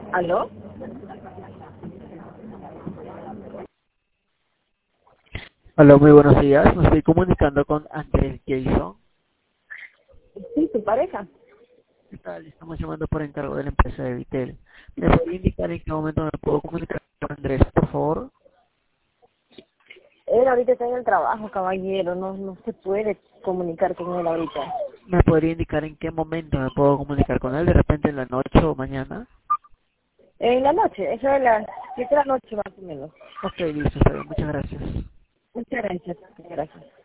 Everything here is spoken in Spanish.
¿Aló? Hola, muy buenos días. Me estoy comunicando con Andrés Jason. Sí, tu pareja. ¿Qué tal? Estamos llamando por encargo de la empresa de Vitel. ¿Me podría indicar en qué momento me puedo comunicar con Andrés, por favor? Él ahorita está en el trabajo, caballero. No se puede comunicar con él ahorita. ¿Me podría indicar en qué momento me puedo comunicar con él? ¿De repente en la noche o mañana? En la noche, eso es las 7 de la noche más o menos. Ok, listo, está bien. Muchas gracias. Muchas gracias. Gracias.